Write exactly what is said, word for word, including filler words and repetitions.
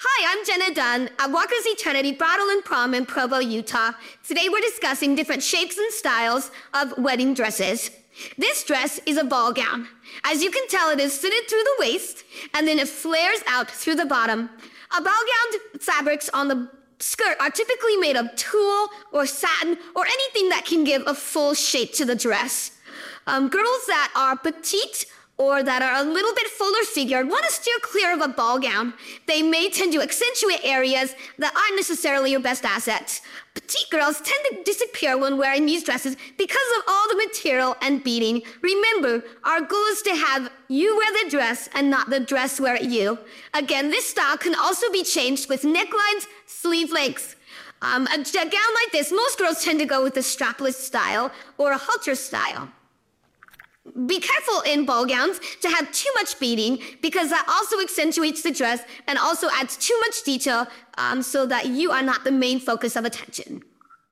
Hi, I'm Jenna Dunn at Walker's Eternity Bridal and Prom in Provo, Utah. Today we're discussing different shapes and styles of wedding dresses. This dress is a ball gown. As you can tell, it is fitted through the waist and then it flares out through the bottom. A ball gown fabrics on the skirt are typically made of tulle or satin or anything that can give a full shape to the dress. Um, girls that are petite or that are a little bit fuller figured want to steer clear of a ball gown. They may tend to accentuate areas that aren't necessarily your best assets. Petite girls tend to disappear when wearing these dresses because of all the material and beading. Remember, our goal is to have you wear the dress and not the dress wear you. Again, this style can also be changed with necklines, sleeve lengths. Um, a, a gown like this, most girls tend to go with the strapless style or a halter style. Be careful in ball gowns to have too much beading because that also accentuates the dress and also adds too much detail um, so that you are not the main focus of attention.